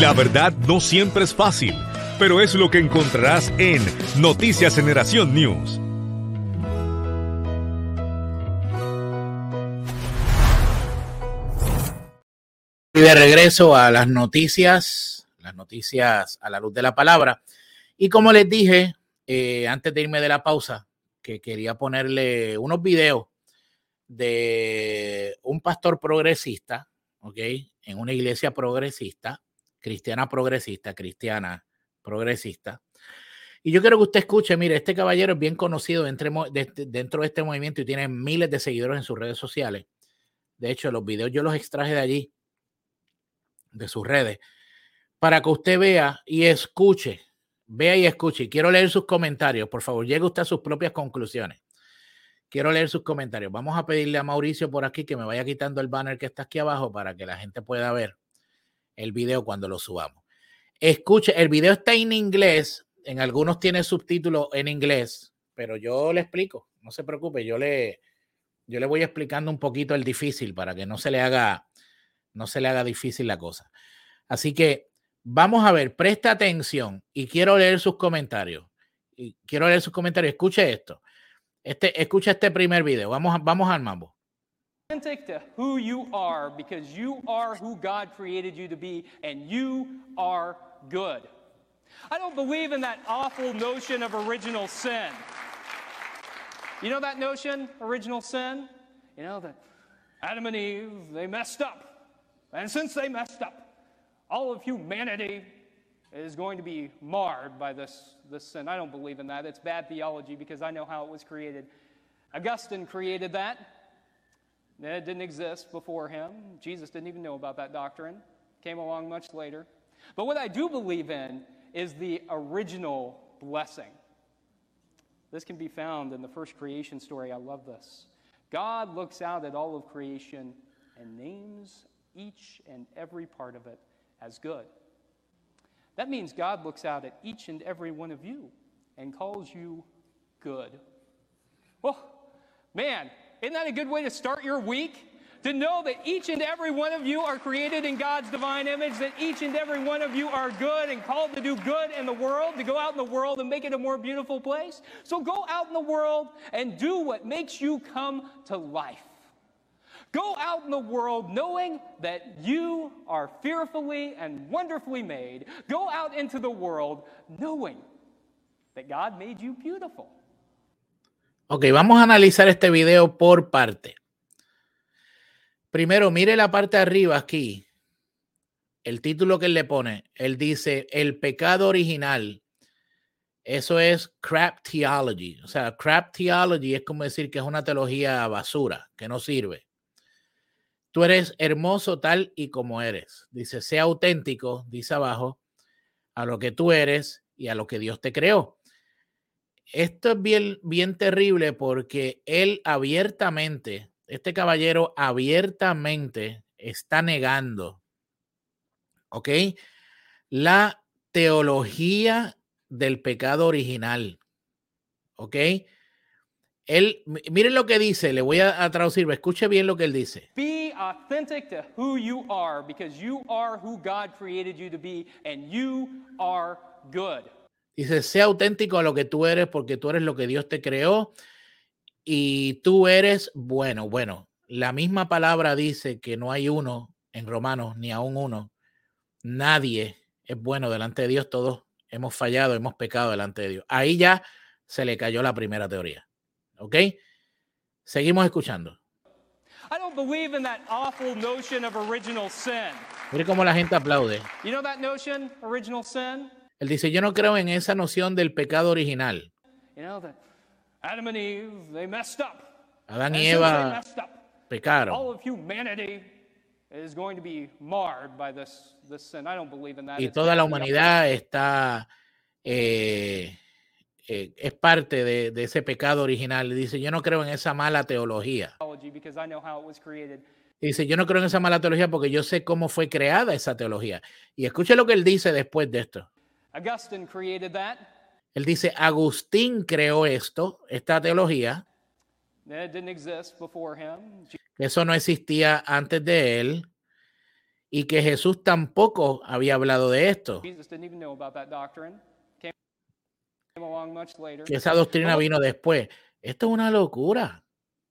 La verdad no siempre es fácil, pero es lo que encontrarás en Noticias Generación News. Y de regreso a las noticias a la luz de la palabra. Y como les dije, antes de irme de la pausa, que quería ponerle unos videos de un pastor progresista, ¿ok? En una iglesia progresista, cristiana progresista. Y yo quiero que usted escuche, mire, este caballero es bien conocido dentro de este movimiento y tiene miles de seguidores en sus redes sociales. De hecho, los videos yo los extraje de allí, de sus redes, para que usted vea y escuche. Vea y escuche. Quiero leer sus comentarios. Por favor, llegue usted a sus propias conclusiones. Quiero leer sus comentarios. Vamos a pedirle a Mauricio por aquí que me vaya quitando el banner que está aquí abajo para que la gente pueda ver el video cuando lo subamos. Escuche, el video está en inglés. En algunos tiene subtítulos en inglés, pero yo le explico. No se preocupe, yo le voy explicando un poquito el difícil para que no se le haga difícil la cosa. Así que vamos a ver, presta atención y quiero leer sus comentarios. Escuche esto. Escucha este primer video. Vamos al mambo. Authentic to who you are, because you are who God created you to be, and you are good. I don't believe in that awful notion of original sin. You know that notion, original sin? You know that Adam and Eve, they messed up. And since they messed up, all of humanity is going to be marred by this sin. I don't believe in that. It's bad theology because I know how it was created. Augustine created that. It didn't exist before him. Jesus didn't even know about that doctrine. Came along much later. But what I do believe in is the original blessing. This can be found in the first creation story. I love this. God looks out at all of creation and names each and every part of it as good. That means God looks out at each and every one of you and calls you good. Well, man, isn't that a good way to start your week? To know that each and every one of you are created in God's divine image, that each and every one of you are good and called to do good in the world, to go out in the world and make it a more beautiful place. So go out in the world and do what makes you come to life. Go out in the world knowing that you are fearfully and wonderfully made. Go out into the world knowing that God made you beautiful. Ok, vamos a analizar este video por parte. Primero, mire la parte de arriba aquí. El título que él le pone. Él dice, el pecado original. Eso es crap theology. O sea, crap theology es como decir que es una teología basura, que no sirve. Tú eres hermoso tal y como eres. Dice, sea auténtico, dice abajo, a lo que tú eres y a lo que Dios te creó. Esto es bien terrible porque él abiertamente, este caballero abiertamente está negando, ¿ok? La teología del pecado original, ¿ok? Él, miren lo que dice, le voy a traducir, escuche bien lo que él dice. Be authentic to who you are, because you are who God created you to be, and you are good. Dice, sea auténtico a lo que tú eres, porque tú eres lo que Dios te creó y tú eres bueno. Bueno, la misma palabra dice que no hay uno en Romanos, ni aún uno. Nadie es bueno delante de Dios. Todos hemos fallado, hemos pecado delante de Dios. Ahí ya se le cayó la primera teoría. ¿Ok? Seguimos escuchando. I don't believe in that awful notion of original sin. Mire cómo la gente aplaude. You know that notion, original sin? Él dice, yo no creo en esa noción del pecado original. You know that Adam and Eve, they messed up. Adán y Eva pecaron. All of humanity is going to be marred by this sin. I don't believe in that. Y toda la humanidad está es parte de ese pecado original. Dice, yo no creo en esa mala teología. Dice, yo no creo en esa mala teología porque yo sé cómo fue creada esa teología. Y escuche lo que él dice después de esto. Augustine created that. Él dice, Agustín creó esta teología. It didn't exist before him. Eso no existía antes de él. y que Jesús tampoco había hablado de esto. Jesus didn't even know about that doctrine. Came along much later. Que esa doctrina vino después. Esto es una locura.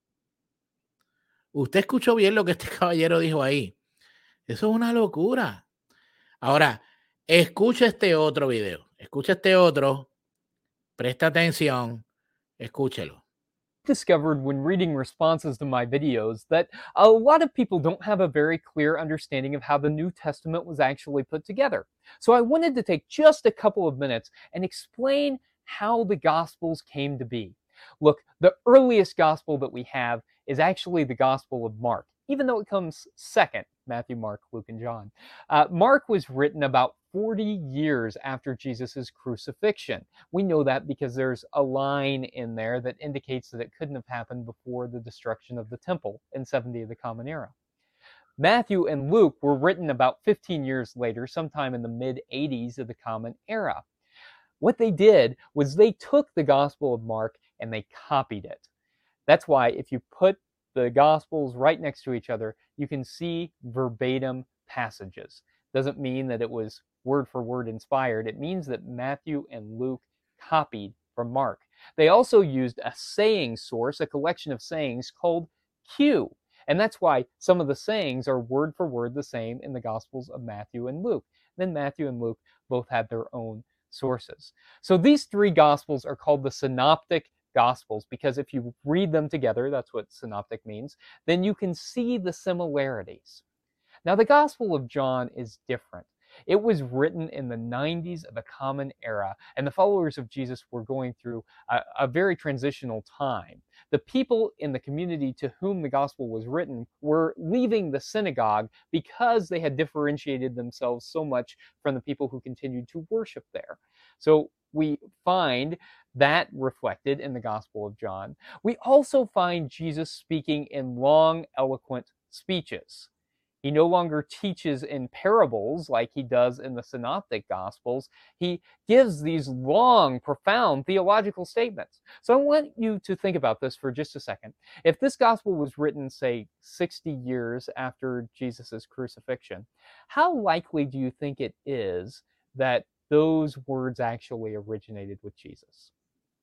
Usted escuchó bien lo que este caballero dijo ahí. Eso es una locura. Ahora, escucha este otro video. Escucha este otro. Presta atención. Escúchelo. Discovered when reading responses to my videos that a lot of people don't have a very clear understanding of how the New Testament was actually put together. So I wanted to take just a couple of minutes and explain how the Gospels came to be. Look, the earliest Gospel that we have is actually the Gospel of Mark, even though it comes second, Matthew, Mark, Luke, and John. Mark was written about 40 years after Jesus' crucifixion. We know that because there's a line in there that indicates that it couldn't have happened before the destruction of the temple in 70 of the Common Era. Matthew and Luke were written about 15 years later, sometime in the mid-80s of the Common Era. What they did was they took the Gospel of Mark and they copied it. That's why if you put the Gospels right next to each other, you can see verbatim passages. Doesn't mean that it was word for word inspired. It means that Matthew and Luke copied from Mark. They also used a saying source, a collection of sayings called Q. And that's why some of the sayings are word for word the same in the Gospels of Matthew and Luke. Then Matthew and Luke both had their own sources. So these three Gospels are called the Synoptic Gospels because if you read them together, that's what synoptic means, then you can see the similarities. Now, the Gospel of John is different. It was written in the 90s of the Common Era, and the followers of Jesus were going through a very transitional time. The people in the community to whom the Gospel was written were leaving the synagogue because they had differentiated themselves so much from the people who continued to worship there. So we find that reflected in the Gospel of John. We also find Jesus speaking in long, eloquent speeches. He no longer teaches in parables like he does in the Synoptic Gospels. He gives these long, profound theological statements. So I want you to think about this for just a second. If this gospel was written, say, 60 years after Jesus' crucifixion, how likely do you think it is that those words actually originated with Jesus?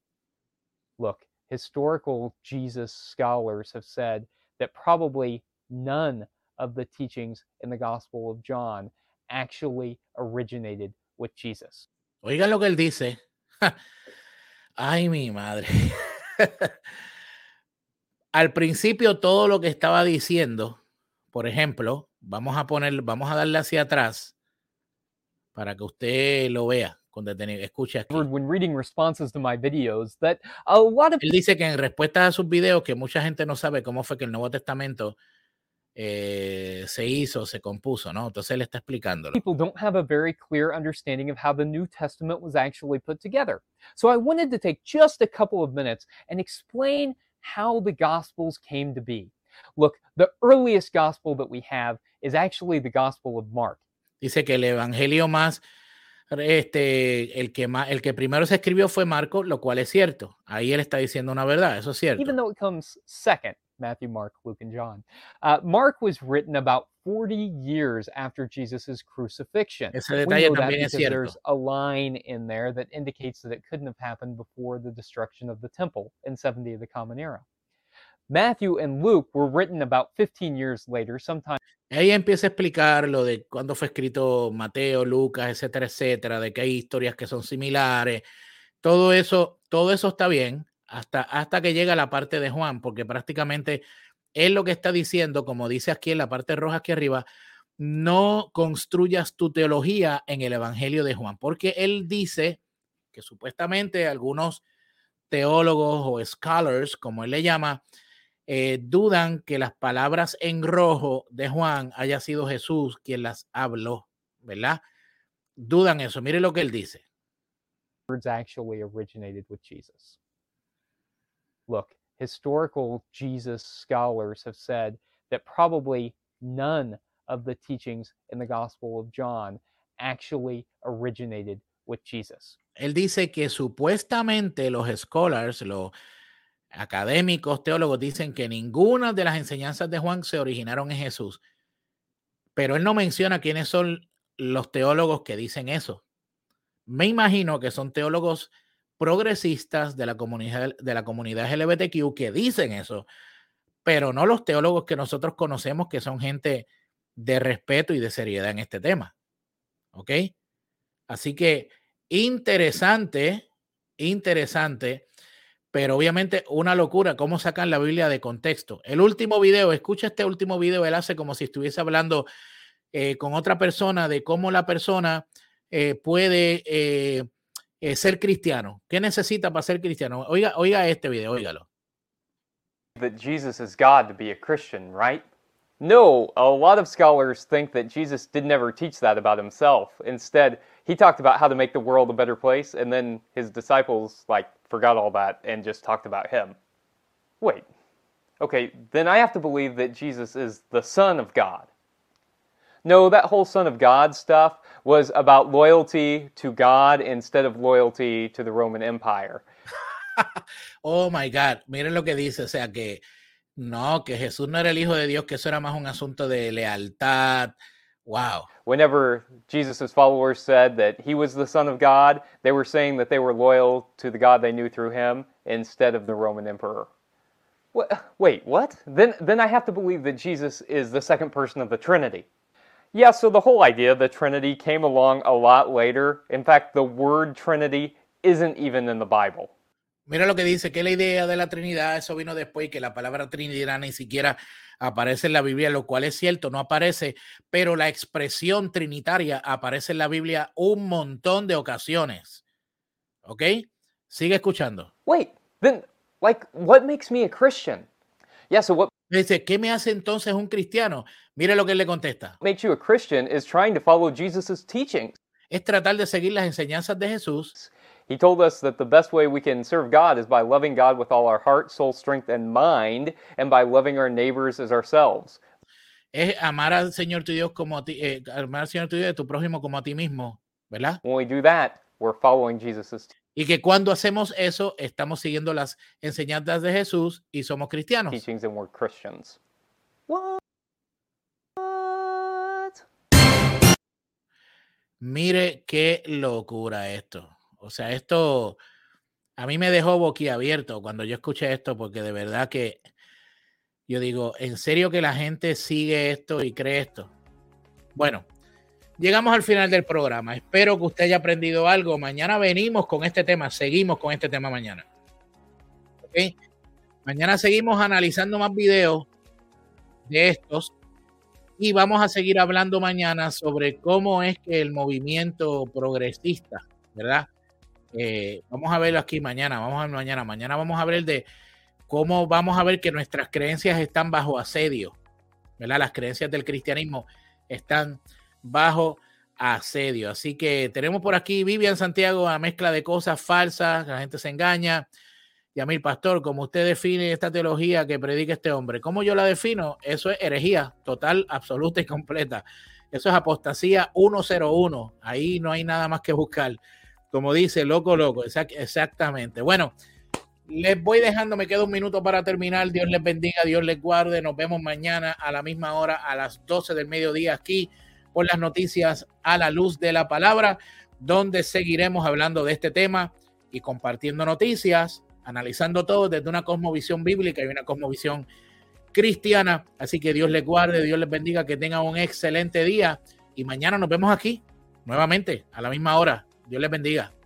Look, historical Jesus scholars have said that probably none of the teachings in the Gospel of John actually originated with Jesus. Oigan lo que él dice. Ay, mi madre. Al principio todo lo que estaba diciendo, por ejemplo, vamos a darle hacia atrás para que usted lo vea con detenimiento. Escuche aquí. When reading responses to my videos, that a lot of Él dice que en respuesta a sus videos, que mucha gente no sabe cómo fue que el Nuevo Testamento se compuso, ¿no? Entonces él está explicándolo. People don't have a very clear understanding of how the New Testament was actually put together. So I wanted to take just a couple of minutes and explain how the Gospels came to be. Look, the earliest Gospel that we have is actually the Gospel of Mark. Dice que el evangelio más, el que primero se escribió fue Marcos, lo cual es cierto. Ahí él está diciendo una verdad, eso es cierto. Even though it comes second, Matthew, Mark, Luke, and John. Mark was written about 40 years after Jesus' crucifixion. Ese detalle we know that también es because cierto. there's a line in there that indicates that it couldn't have happened before the destruction of the temple in 70 of the Common Era. Matthew and Luke were written about 15 years later, sometime. Ahí empieza a explicar lo de cuándo fue escrito Mateo, Lucas, etcétera, etcétera, de que hay historias que son similares. Todo eso está bien hasta que llega la parte de Juan, porque prácticamente él lo que está diciendo, como dice aquí en la parte roja aquí arriba, no construyas tu teología en el Evangelio de Juan, porque él dice que supuestamente algunos teólogos o scholars, como él le llama, dudan que las palabras en rojo de Juan haya sido Jesús quien las habló, ¿verdad? Dudan eso. Mire lo que él dice. Words actually originated with Jesus. Look, historical Jesus scholars have said that probably none of the teachings in the Gospel of John actually originated with Jesus. Él dice que supuestamente los scholars, los académicos, teólogos, dicen que ninguna de las enseñanzas de Juan se originaron en Jesús. pero él no menciona quiénes son los teólogos que dicen eso. Me imagino que son teólogos progresistas de la comunidad LGBTQ que dicen eso, pero no los teólogos que nosotros conocemos, que son gente de respeto y de seriedad en este tema. ¿Ok? Así que interesante, pero obviamente una locura cómo sacan la Biblia de contexto. El último video, escucha este último video, él hace como si estuviese hablando con otra persona de cómo la persona puede ser cristiano. ¿Qué necesita para ser cristiano? Oiga este video, óigalo. That Jesus is God to be a Christian, right? No, a lot of scholars think that Jesus did never teach that about himself. Instead, he talked about how to make the world a better place, and then his disciples, forgot all that and just talked about him. Wait. Okay, then I have to believe that Jesus is the Son of God. No, that whole Son of God stuff was about loyalty to God instead of loyalty to the Roman Empire. Oh my God, miren lo que dice, o sea que no, que Jesús no era el Hijo de Dios, que eso era más un asunto de lealtad. Wow. Whenever Jesus' followers said that he was the Son of God, they were saying that they were loyal to the God they knew through him instead of the Roman Emperor. Wait, what? Then I have to believe that Jesus is the second person of the Trinity. Yeah, so the whole idea of the Trinity came along a lot later. In fact, the word Trinity isn't even in the Bible. Mira lo que dice, que la idea de la Trinidad, eso vino después, que la palabra Trinidad ni siquiera aparece en la Biblia, lo cual es cierto, no aparece, pero la expresión trinitaria aparece en la Biblia un montón de ocasiones. ¿Ok? Sigue escuchando. Wait, then, what makes me a Christian? Yeah, so what dice, ¿qué me hace entonces un cristiano? Mire lo que él le contesta. makes you a Christian is trying to follow Jesus' teachings. Es tratar de seguir las enseñanzas de Jesús. He told us that the best way we can serve God is by loving God with all our heart, soul, strength, and mind, and by loving our neighbors as ourselves. Es amar al Señor tu Dios como a ti, amar al Señor tu Dios de tu prójimo como a ti mismo, ¿verdad? When we do that, we're following Jesus' Y que cuando hacemos eso, estamos siguiendo las enseñanzas de Jesús y somos cristianos. teachings, and we're Christians. What? Mire qué locura esto. O sea, esto a mí me dejó boquiabierto cuando yo escuché esto, porque de verdad que yo digo, ¿en serio que la gente sigue esto y cree esto? Bueno, llegamos al final del programa. Espero que usted haya aprendido algo. Mañana venimos con este tema. Seguimos con este tema mañana. ¿Ok? Mañana seguimos analizando más videos de estos. Y vamos a seguir hablando mañana sobre cómo es que el movimiento progresista, ¿verdad? Vamos a verlo aquí mañana. Mañana vamos a ver de cómo vamos a ver que nuestras creencias están bajo asedio, ¿verdad? Las creencias del cristianismo están bajo asedio. Así que tenemos por aquí Vivian Santiago, una mezcla de cosas falsas, la gente se engaña. Yamil Pastor, ¿cómo usted define esta teología que predica este hombre? ¿Cómo yo la defino? Eso es herejía total, absoluta y completa. Eso es apostasía 101. Ahí no hay nada más que buscar. Como dice, loco. Exactamente. Bueno, les voy dejando, me queda un minuto para terminar. Dios les bendiga, Dios les guarde. Nos vemos mañana a la misma hora, a las 12 del mediodía, aquí por las noticias a la luz de la palabra, donde seguiremos hablando de este tema y compartiendo noticias, analizando todo desde una cosmovisión bíblica y una cosmovisión cristiana. Así que Dios les guarde, Dios les bendiga, que tengan un excelente día y mañana nos vemos aquí nuevamente a la misma hora. Dios les bendiga.